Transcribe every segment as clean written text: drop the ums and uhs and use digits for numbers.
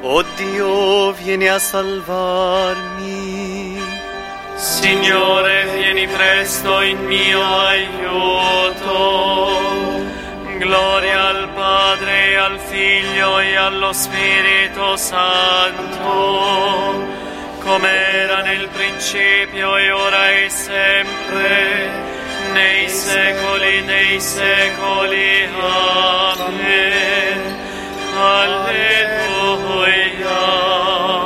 O Dio, vieni a salvarmi. Signore, vieni presto in mio aiuto. Gloria al Padre, al Figlio e allo Spirito Santo, come era nel principio e ora e sempre, nei secoli dei secoli. Amen. Alleluia.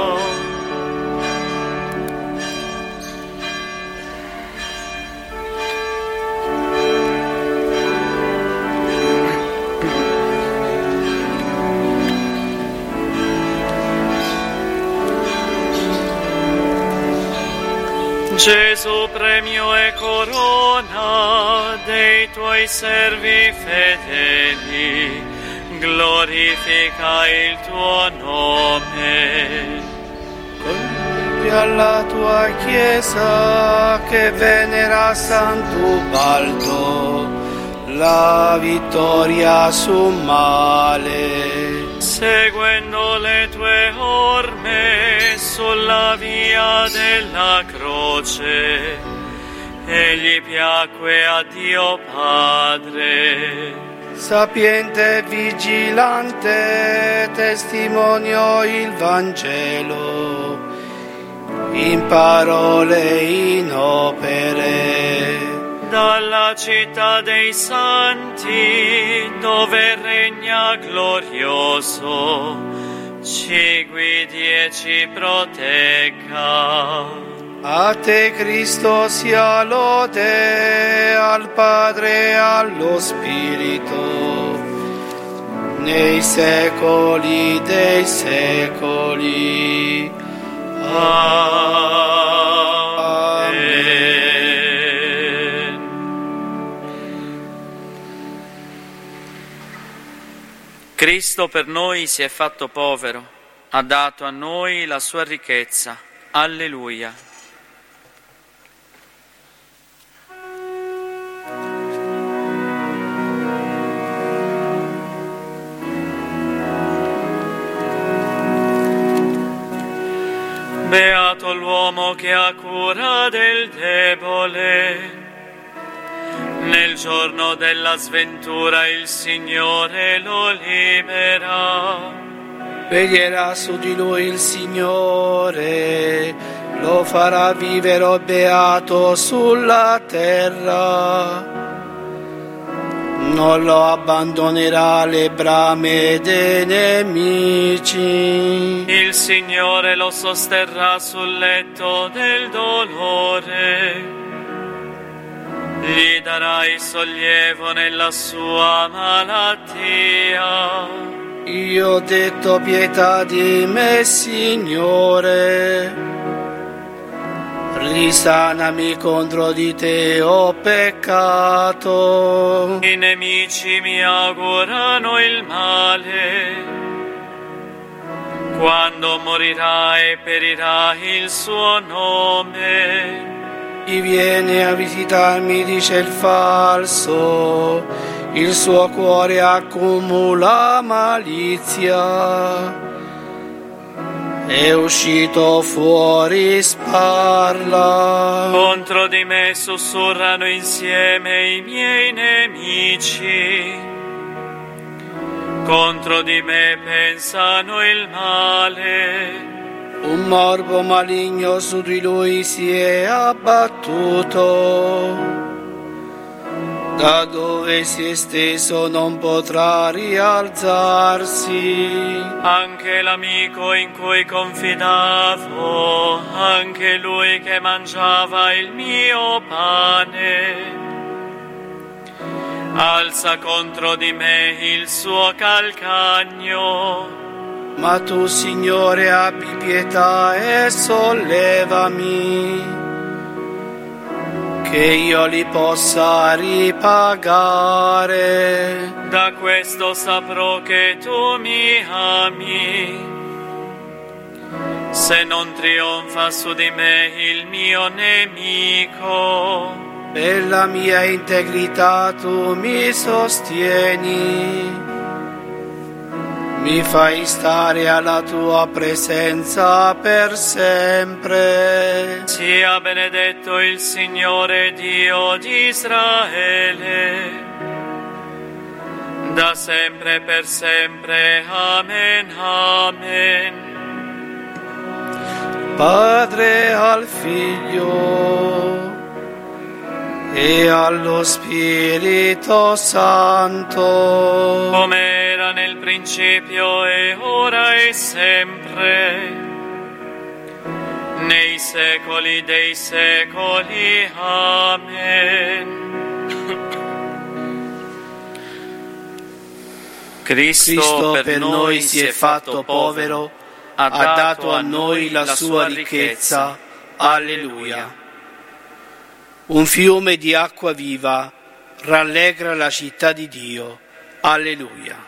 Gesù, premio e corona dei tuoi servi fedeli, glorifica il tuo nome. Compie alla tua Chiesa che venera Sant'Ubaldo la vittoria sul male. Seguendo le tue orme sulla via della croce, egli piacque a Dio Padre. Sapiente e vigilante testimonio il Vangelo, in parole e in opere. Dalla città dei santi, dove regna glorioso, ci guidi e ci protegga. A te, Cristo, sia lode, al Padre e allo Spirito, nei secoli dei secoli. Amen. Cristo per noi si è fatto povero, ha dato a noi la sua ricchezza. Alleluia. Beato l'uomo che ha cura del debole. Nel giorno della sventura il Signore lo libera. Veglierà su di lui il Signore, lo farà vivere beato sulla terra. Non lo abbandonerà alle brame dei nemici. Il Signore lo sosterrà sul letto del dolore. Gli darai sollievo nella sua malattia. Io ho detto pietà di me, Signore. Risanami, contro di te ho peccato. I nemici mi augurano il male. Quando morirà e perirà il suo nome. Chi viene a visitarmi, dice il falso, il suo cuore accumula malizia. È uscito fuori, sparla. Contro di me sussurrano insieme i miei nemici. Contro di me pensano il male. Un morbo maligno su di lui si è abbattuto. Da dove si è steso non potrà rialzarsi. Anche l'amico in cui confidavo, anche lui che mangiava il mio pane, alza contro di me il suo calcagno. Ma tu, Signore, abbi pietà e sollevami, che io li possa ripagare. Da questo saprò che tu mi ami, se non trionfa su di me il mio nemico. Per la mia integrità tu mi sostieni, mi fai stare alla tua presenza per sempre. Sia benedetto il Signore Dio di Israele, da sempre e per sempre. Amen, amen. Padre al Figlio e allo Spirito Santo, come era nel principio e ora e sempre, nei secoli dei secoli. Amen. Cristo per noi si è fatto povero, ha dato a noi la sua ricchezza. Alleluia. Un fiume di acqua viva rallegra la città di Dio. Alleluia.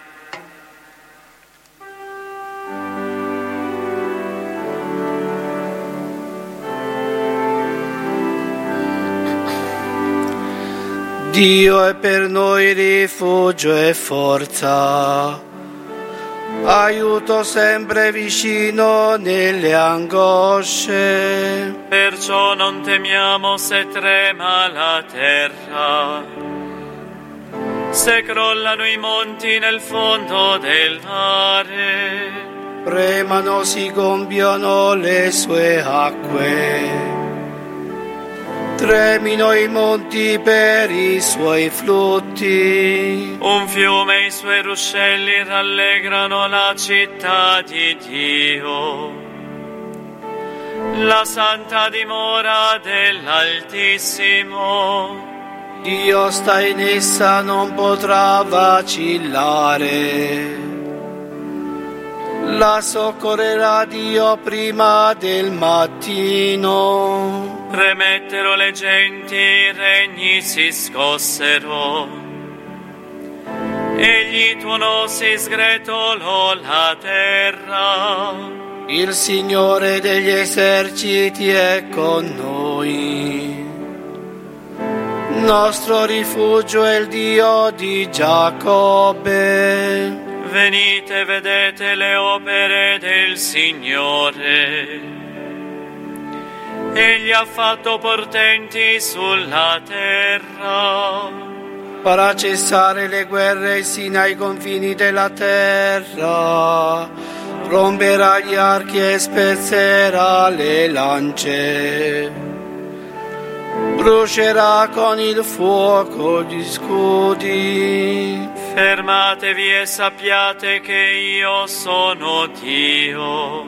Dio è per noi rifugio e forza, aiuto sempre vicino nelle angosce. Perciò non temiamo se trema la terra, se crollano i monti nel fondo del mare. Tremano, si gonfiano le sue acque, tremino i monti per i suoi flutti. Un fiume e i suoi ruscelli rallegrano la città di Dio, la santa dimora dell'Altissimo. Dio sta in essa, non potrà vacillare. La soccorrerà Dio prima del mattino. Tremettero le genti, i regni si scossero, egli tuonò, si sgretolò la terra. Il Signore degli eserciti è con noi. Nostro rifugio è il Dio di Giacobbe. Venite, vedete le opere del Signore. Egli ha fatto portenti sulla terra. Farà cessare le guerre sino ai confini della terra. Romperà gli archi e spezzerà le lance. Brucerà con il fuoco gli scudi. Fermatevi e sappiate che io sono Dio.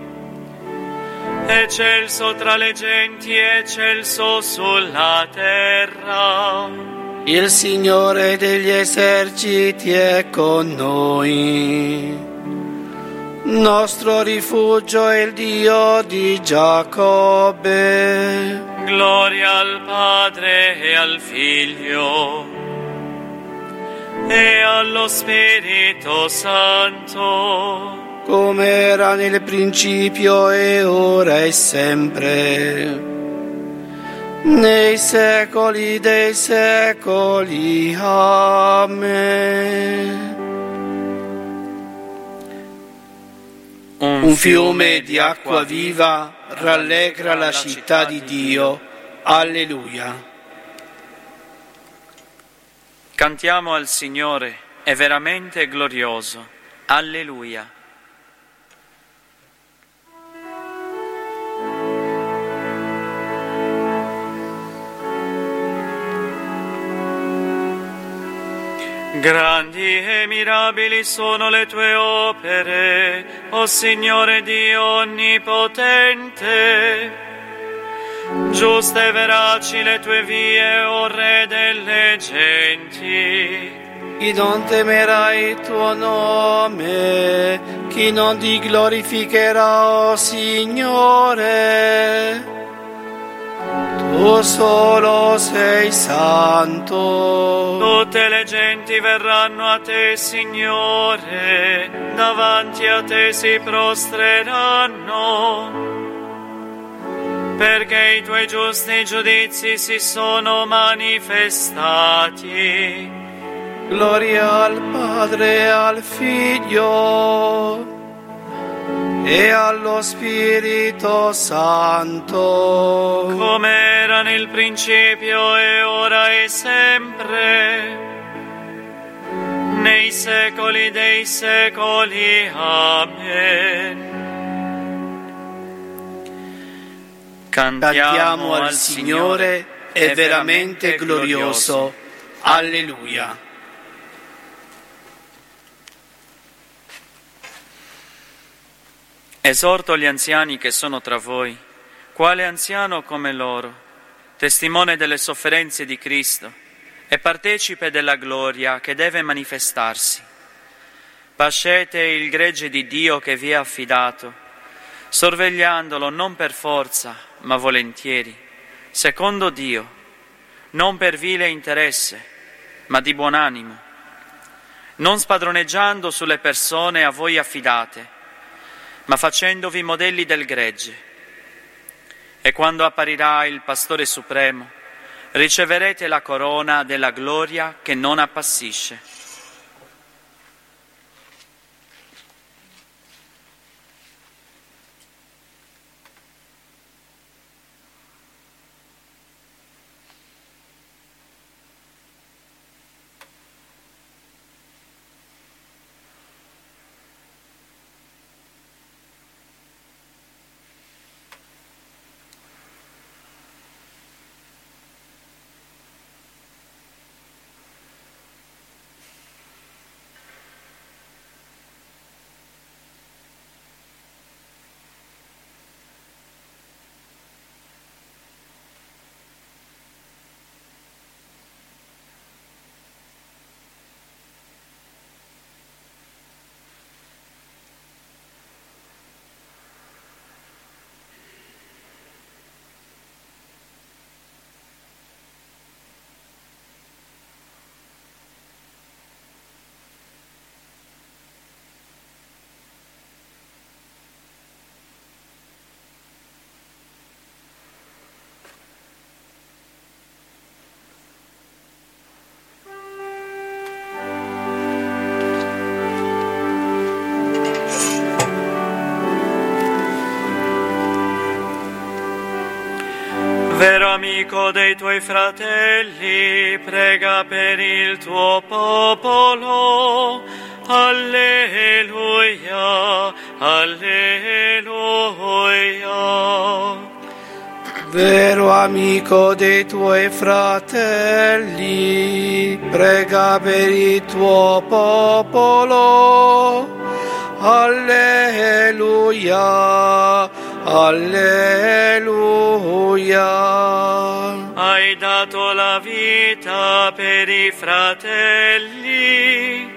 Eccelso tra le genti, eccelso sulla terra. Il Signore degli eserciti è con noi. Nostro rifugio è il Dio di Giacobbe. Gloria al Padre e al Figlio e allo Spirito Santo, come era nel principio e ora e sempre, nei secoli dei secoli. Amen. Un fiume di acqua viva rallegra la città di Dio. Alleluia. Cantiamo al Signore, è veramente glorioso. Alleluia. Grandi e mirabili sono le tue opere, o Signore Dio onnipotente. Giuste e veraci le tue vie, o Re delle genti. Chi non temerà il tuo nome, chi non ti glorificherà, o Signore. Tu solo sei santo. Tutte le genti verranno a te, Signore, davanti a te si prostreranno, perché i tuoi giusti giudizi si sono manifestati. Gloria al Padre e al Figlio e allo Spirito Santo, come era nel principio e ora e sempre, nei secoli dei secoli. Amen. Cantiamo al Signore, è veramente glorioso. Alleluia. Esorto gli anziani che sono tra voi, quale anziano come loro, testimone delle sofferenze di Cristo e partecipe della gloria che deve manifestarsi. Pascete il gregge di Dio che vi è affidato, sorvegliandolo non per forza, ma volentieri, secondo Dio, non per vile interesse, ma di buon animo, non spadroneggiando sulle persone a voi affidate, ma facendovi modelli del gregge. E quando apparirà il Pastore Supremo, riceverete la corona della gloria che non appassisce. Vero amico dei tuoi fratelli, prega per il tuo popolo. Alleluia, alleluia. Vero amico dei tuoi fratelli, prega per il tuo popolo. Alleluia, alleluia. Hai dato la vita per i fratelli.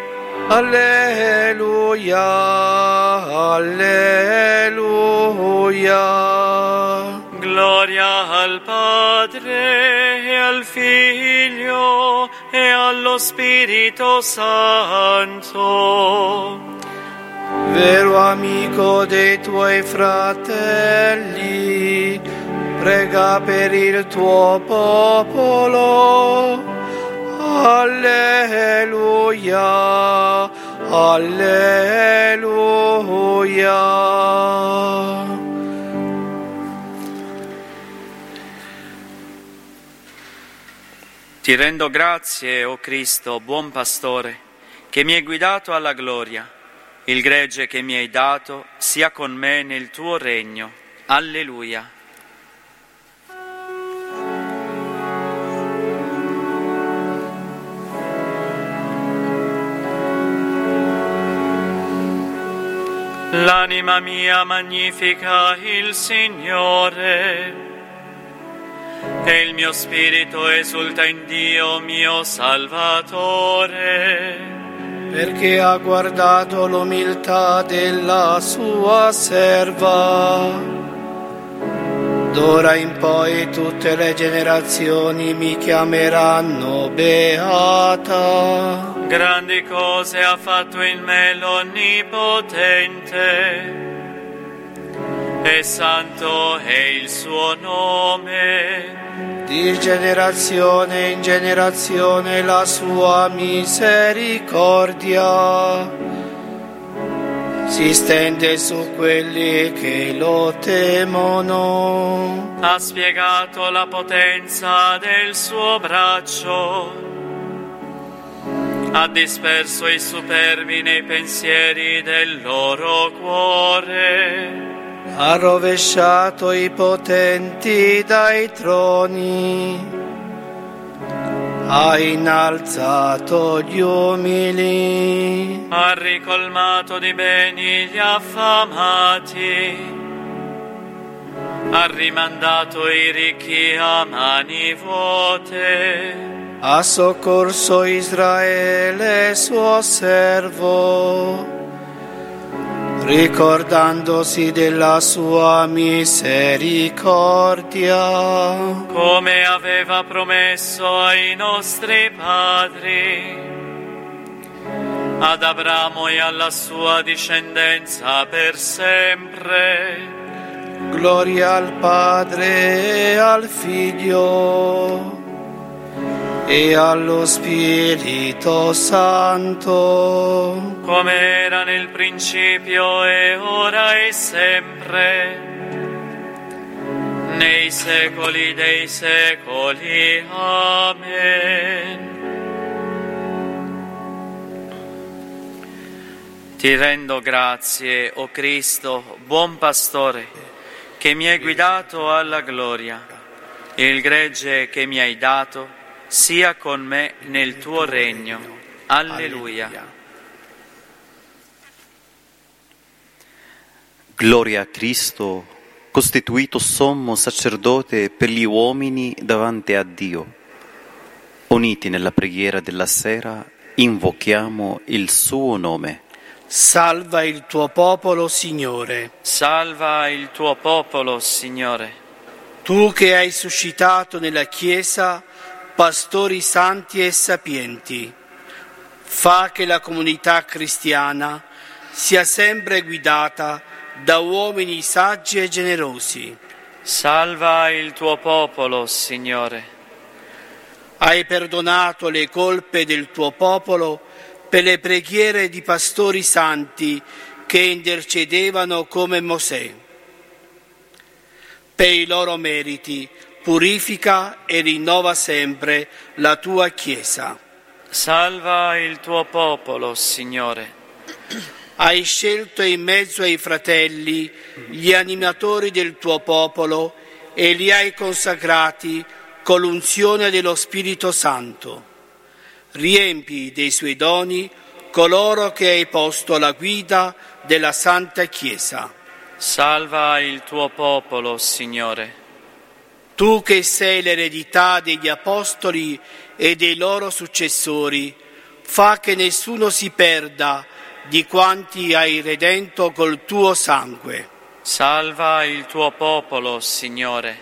Alleluia, alleluia. Gloria al Padre e al Figlio e allo Spirito Santo. Vero amico dei tuoi fratelli, prega per il tuo popolo. Alleluia, alleluia. Ti rendo grazie, o Cristo, buon pastore, che mi hai guidato alla gloria. Il gregge che mi hai dato sia con me nel tuo regno. Alleluia. L'anima mia magnifica il Signore, e il mio spirito esulta in Dio mio Salvatore, perché ha guardato l'umiltà della sua serva. D'ora in poi tutte le generazioni mi chiameranno beata. Grandi cose ha fatto in me l'Onnipotente, e santo è il suo nome. Di generazione in generazione la sua misericordia si stende su quelli che lo temono. Ha spiegato la potenza del suo braccio, ha disperso i superbi nei pensieri del loro cuore. Ha rovesciato i potenti dai troni, ha innalzato gli umili, ha ricolmato di beni gli affamati, ha rimandato i ricchi a mani vuote, ha soccorso Israele suo servo, ricordandosi della sua misericordia, come aveva promesso ai nostri padri, ad Abramo e alla sua discendenza per sempre. Gloria al Padre e al Figlio e allo Spirito Santo, come era nel principio e ora e sempre, nei secoli dei secoli. Amen. Ti rendo grazie, o Cristo, buon pastore, che mi hai guidato alla gloria. Il gregge che mi hai dato sia con me nel tuo regno. Alleluia. Gloria a Cristo, costituito sommo sacerdote per gli uomini davanti a Dio. Uniti nella preghiera della sera, invochiamo il suo nome. Salva il tuo popolo, Signore. Salva il tuo popolo, Signore. Tu che hai suscitato nella Chiesa pastori santi e sapienti, fa che la comunità cristiana sia sempre guidata da uomini saggi e generosi. Salva il tuo popolo, Signore. Hai perdonato le colpe del tuo popolo per le preghiere di pastori santi che intercedevano come Mosè. Per i loro meriti purifica e rinnova sempre la tua Chiesa. Salva il tuo popolo, Signore. Hai scelto in mezzo ai fratelli gli animatori del tuo popolo e li hai consacrati con l'unzione dello Spirito Santo. Riempi dei suoi doni coloro che hai posto alla guida della Santa Chiesa. Salva il tuo popolo, Signore. Tu che sei l'eredità degli apostoli e dei loro successori, fa che nessuno si perda di quanti hai redento col tuo sangue. Salva il tuo popolo, Signore.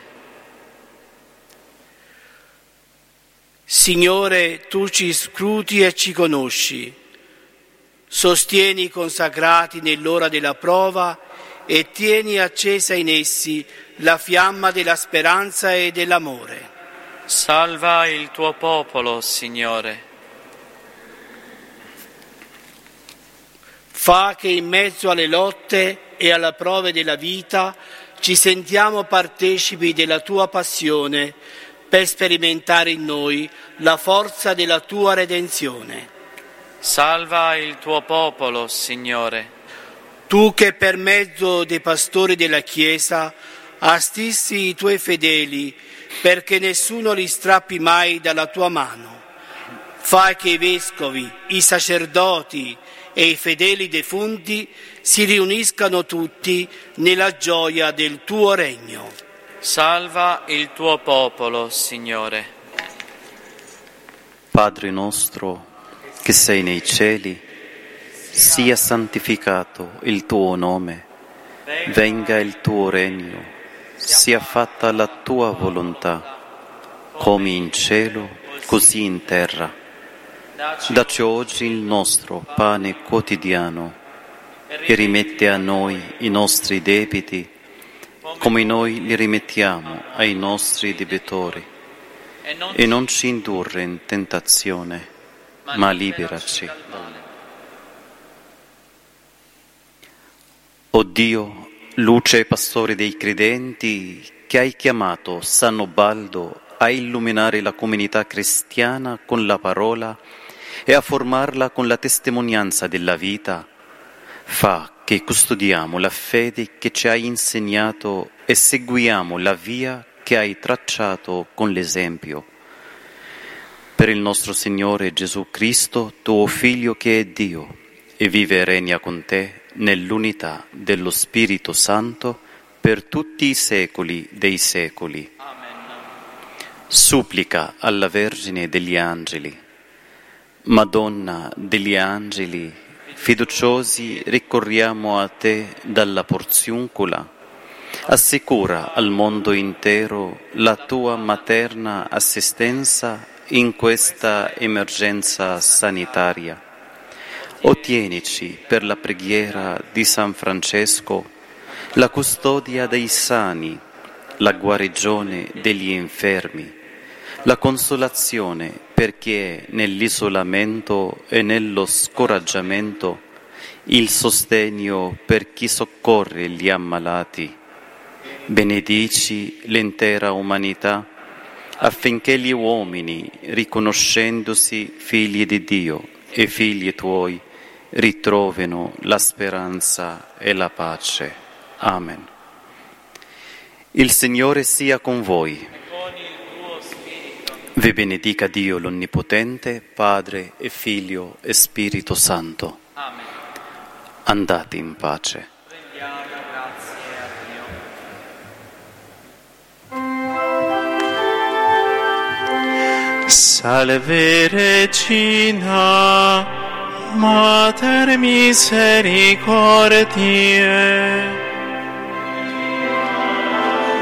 Signore, tu ci scruti e ci conosci. Sostieni i consacrati nell'ora della prova e tieni accesa in essi la fiamma della speranza e dell'amore. Salva il tuo popolo, Signore. Fa che in mezzo alle lotte e alle prove della vita ci sentiamo partecipi della tua passione per sperimentare in noi la forza della tua redenzione. Salva il tuo popolo, Signore. Tu che per mezzo dei pastori della Chiesa assissi i tuoi fedeli perché nessuno li strappi mai dalla tua mano. Fai che i vescovi, i sacerdoti e i fedeli defunti si riuniscano tutti nella gioia del tuo regno. Salva il tuo popolo, Signore. Padre nostro, che sei nei cieli, sia santificato il tuo nome, venga il tuo regno, sia fatta la tua volontà, come in cielo, così in terra. Dacci oggi il nostro pane quotidiano e rimetti a noi i nostri debiti, come noi li rimettiamo ai nostri debitori, e non ci indurre in tentazione, ma liberaci dal male. O Dio, luce e pastore dei credenti, che hai chiamato Sannobaldo a illuminare la comunità cristiana con la parola e a formarla con la testimonianza della vita, fa che custodiamo la fede che ci hai insegnato e seguiamo la via che hai tracciato con l'esempio. Per il nostro Signore Gesù Cristo, tuo Figlio che è Dio, e vive e regna con te nell'unità dello Spirito Santo per tutti i secoli dei secoli. Amen. Supplica alla Vergine degli Angeli. Madonna degli Angeli, fiduciosi ricorriamo a te dalla porziuncula. Assicura al mondo intero la tua materna assistenza in questa emergenza sanitaria. Ottienici per la preghiera di San Francesco la custodia dei sani, la guarigione degli infermi, la consolazione per chi è nell'isolamento e nello scoraggiamento, il sostegno per chi soccorre gli ammalati. Benedici l'intera umanità affinché gli uomini, riconoscendosi figli di Dio e figli tuoi, ritrovino la speranza e la pace. Amen. Il Signore sia con voi. Con il tuo spirito. Vi benedica Dio l'Onnipotente, Padre e Figlio e Spirito Santo. Amen. Andate in pace. Rendiamo grazie a Dio. Salve Regina, Mater misericordiae,